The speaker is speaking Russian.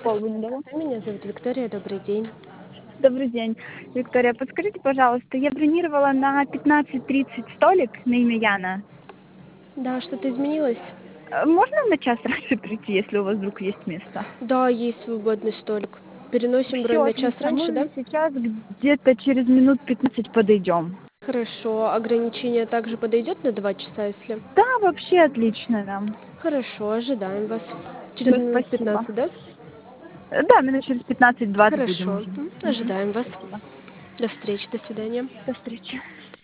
Полвиндова. Меня зовут Виктория, добрый день. Добрый день, Виктория. Подскажите, пожалуйста, я бронировала на 15:30 столик на имя Яна. Да, что-то изменилось? Можно на час раньше прийти, если у вас вдруг есть место? Да, есть свободный столик. Переносим Все бронь на час отлично. раньше, да? Мы сейчас где-то через минут 15 подойдем. Хорошо. Ограничение также подойдет на 2 часа, если? Да, вообще отлично нам. Хорошо, ожидаем вас. Через Да, минут спасибо. 15, да? Да, минут через 15-20 будем Хорошо. уже. Ожидаем вас. Спасибо. До встречи, до свидания. До встречи.